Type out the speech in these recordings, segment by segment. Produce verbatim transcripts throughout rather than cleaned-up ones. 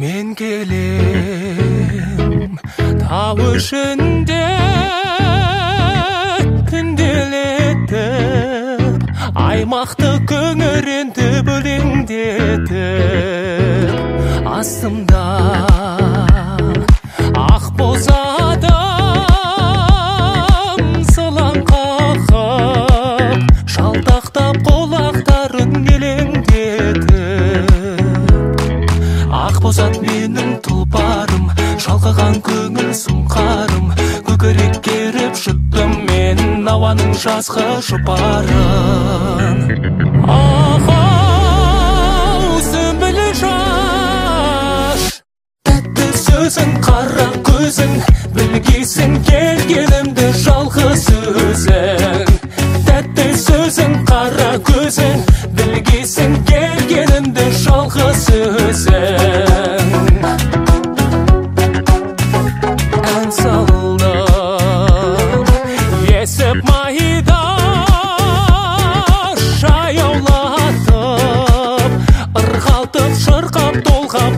мен келем тау ішінде түнделетіп аймақты көңіренді бөлеңдетіп астымда ақ боз адам сылаң қағып шалтақтап қолақтарын елеңдетіп ақ боз ат менің тұлпарым шалқыған көңіл сұңқарым көкірек керіп жұттым мен ауаның жазғы жұпарын ақ-ау сүмбілі жас тәтті сөзің қара көзің білгейсің келгенімді жалғыз өзің тәтті сөзің қара көзің білгейсің келгенімді жалғыз өзің ән салдым есіп майда жаяулатып ырғалтып шырқап толғап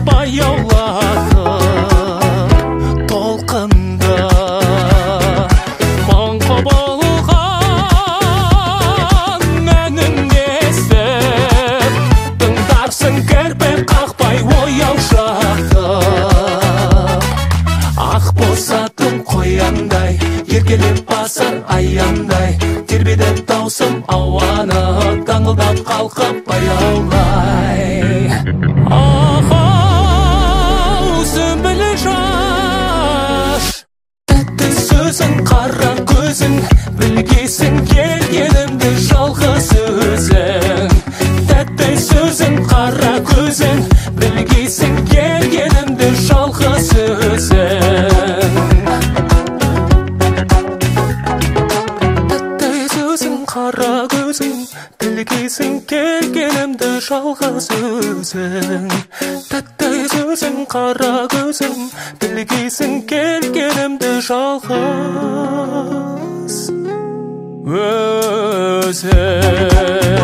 баяулатып толқынды мың құбылған әнін естіп тыңдарсың кірпік қақпай ояу жатып ақ боз атым қояндай еркелеп басар аяңдай тербетіп даусым ауаны таңылдап қалқып баяулай ақ-ау сүмбілі жас тәтті сөзің қара көзің білгейсің келгенімді жалғыз өзің тәтті сөзің қара көзің білгейсің келгенімді жалғыз өзің қара көзің білгейсің келгенімді жалғыз өзің тәтті сөзің қара көзің білгейсің келгенімді жалғыз өзің